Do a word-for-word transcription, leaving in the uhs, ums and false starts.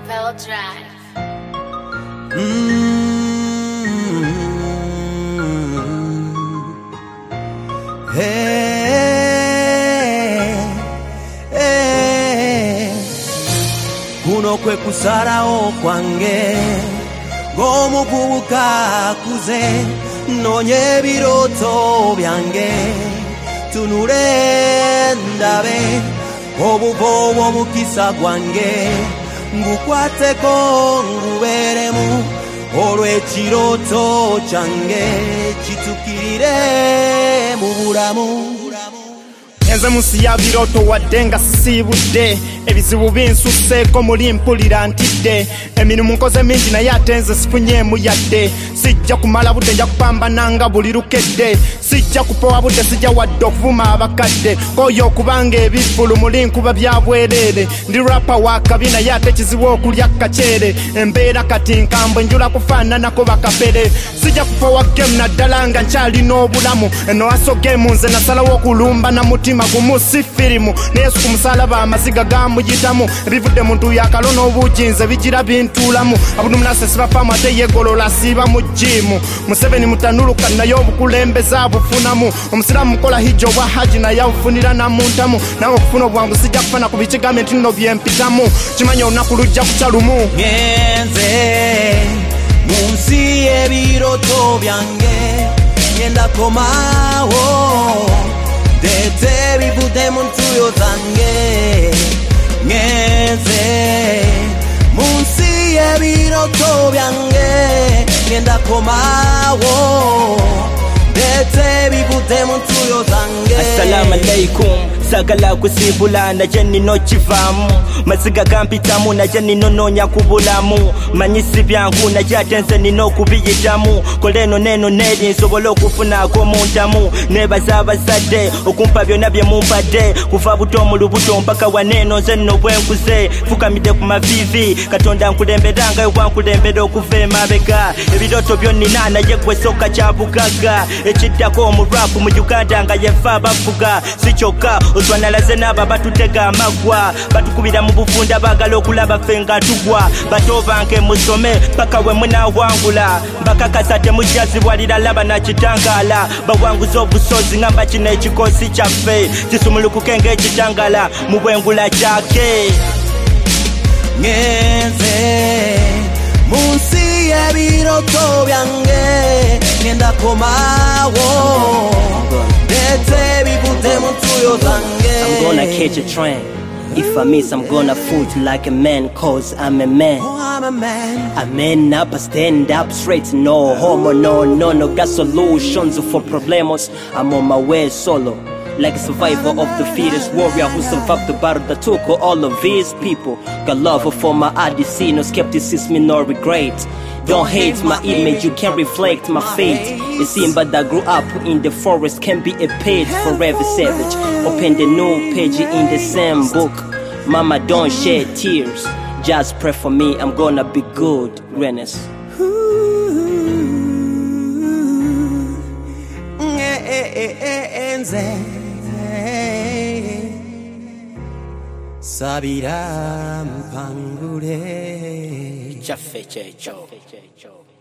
Bell Drive. Mm-hmm. Hey, hey. Kuno kwe kusalawo kwange ng'omuvubuka akuze nnoonya ebirooto byange tunule ndabe obuvo bw'omukisa gwange ngukwateko ngubeeremu olw'ekirooto kyange kitukirire mu bulamu. Nze munsi ya birooto wadde nga sisiibudde ebizibu binsusseeko muli mpulira ntidde emirimu nkoze mingi naye ate nze sifunyeemu yadde sijja kumala budde nja kupambana nga buli lukedde sijja kupowa budde sijja wadde okuvuma abakadde koyo okubanga ebivulu muli nkuba bya bwereere ndi rapa wakabi naye ate kizibu okulya kaceere embeera kati nkambwe njula kufaananako bakapere sijja kupowa gemu naddala nga nkyalina obulamu eno aso gemu nze nasalawo okulumba na mutima gumu si firimu ne Yesu ku musalaba amaziga gamuyitamu ebivudde muntu yakalo n'obuugi nze bigira bintuulamu abudumunase sibafaamu ate yegolola asiiba mu jimu Museveni mutanuluka naye obukulembeze abufunamu omusiraamu mukola hijja obwa haji naye abufunira namuntamu nawe okufuna obwangu sijja kufana ku bikigambo nti nno byempitamu kimanya olunaku lujja kukya lumu. Ngenze mu nsi y'ebirooto byange ngenda komawo ndete bivudde mu ntuuyo zange ngenze mu nsi y'ebirooto byange ngenda komawo ndete bivudde mu ntuuyo zange. Assalamu alaikum sagala kusibula naje nino kivaamu maziga gampitamu naje nino noonya kubulamu manyisi byangu naje ate nze nino okubiyitamu koleno neno neri nsobola okufunaako omuntamu nebaza abazadde okumpa byonna bye mumpadde kuva buto mu lubuto mpaka waneno nze nno bwenkuze fukamidde ku mavivi katonda nkulemberanga yo bwankulembera okuva emabega ebirooto byonnina naye gwe sooka kyabugaga ekiddako omurwapu mu Uganda nga yefa abavuga si kyokka otwanalaze n'abo batutega amagwa batukubira mu bufunda baagala okulaba ffe nga tugwa batobanke musome paka we munaawangula mbakakasa temujjazibwalira laba na kitangaala bawanguza obusozi ngamba kino ekikosi kyaffe kisumulukuke ng'ekitangala mu bwengula kyake. Ngenze mu nsi y'ebirooto byange ngenda komawo ndete bivudde mu ntuuyo zange. I'm gonna catch a train. If I miss, I'm gonna foot like a man, cause I'm a man. Oh, I'm a man. I man up, I stand up straight. No homo, no, no, no. Got solutions for problems. I'm on my way solo. Like a survivor of the fittest warrior who survived the battle that took all of his people. Got love for my odyssey, no skepticism, no regret. Don't hate my image, you can reflect my fate. A Simba that grew up in the forest can be a page, forever savage. Open the new page in the same book. Mama, don't shed tears. Just pray for me, I'm gonna be good. Greatness. Sabira mpangule Chaffe checho.